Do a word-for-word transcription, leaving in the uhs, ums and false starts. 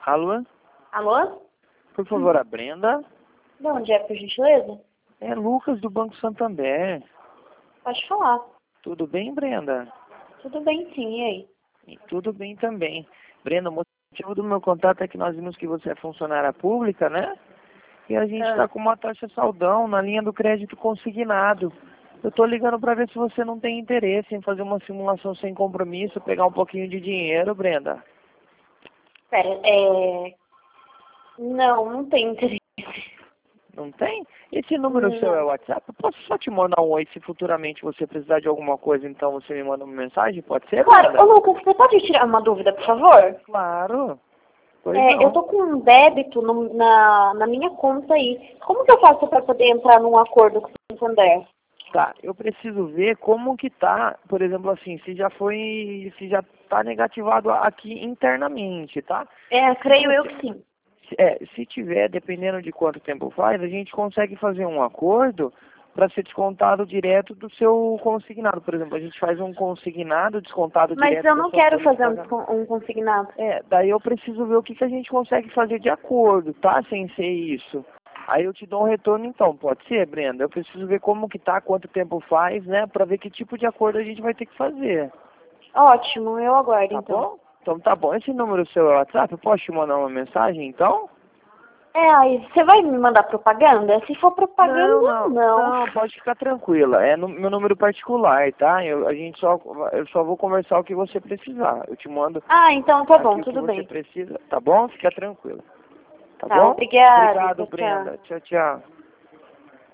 Alô? Alô? Por favor, a Brenda? De onde é, por gentileza? É Lucas do Banco Santander. Pode falar. Tudo bem, Brenda? Tudo bem, sim, e aí? E tudo bem também. Brenda, o motivo do meu contato é que nós vimos que você é funcionária pública, né? E a gente está Ah, com uma taxa saldão na linha do crédito consignado. Eu estou ligando para ver se você não tem interesse em fazer uma simulação sem compromisso, pegar um pouquinho de dinheiro, Brenda. pera, é... Não, não tem interesse. Não tem? Esse número seu é o Não. WhatsApp? Eu posso só te mandar um oi se futuramente você precisar de alguma coisa, então você me manda uma mensagem? Pode ser, Claro, Brenda? ô Lucas, você pode tirar uma dúvida, por favor? Claro. Pois É, eu não. tô com um débito no- na, na minha conta aí. Como que eu faço para poder entrar num acordo com o Santander? Tá, eu preciso ver como que tá, por exemplo assim, se já foi, se já tá negativado aqui internamente, tá? É, Se creio eu você, que sim. se- é, se tiver, dependendo de quanto tempo faz, a gente consegue fazer um acordo para ser descontado direto do seu consignado. Por exemplo, a gente faz um consignado descontado Mas direto eu da não sua quero folha de fazer um, pagamento. descon- um consignado. É, daí eu preciso ver o que, que a gente consegue fazer de acordo, tá? Sem ser isso. Aí eu te dou um retorno então, pode ser, Brenda? Eu preciso ver como que tá, quanto tempo faz, né? Pra ver que tipo de acordo a gente vai ter que fazer. Ótimo, eu aguardo Tá então. bom? Então tá bom. Esse número seu é o WhatsApp? Eu posso te mandar uma mensagem então? É, aí, você vai me mandar propaganda? Se for Não, propaganda, não. não. Não, pode ficar tranquila. É no, meu número particular, tá? Eu, a gente só, eu só vou conversar o que você precisar. Eu te mando Ah, então tá bom, aqui o que tudo você bem. precisa, tá bom? Fica tranquila. Tá Tá, bom? obrigada. Obrigado, Tchau, tchau. Brenda. Tchau, tchau.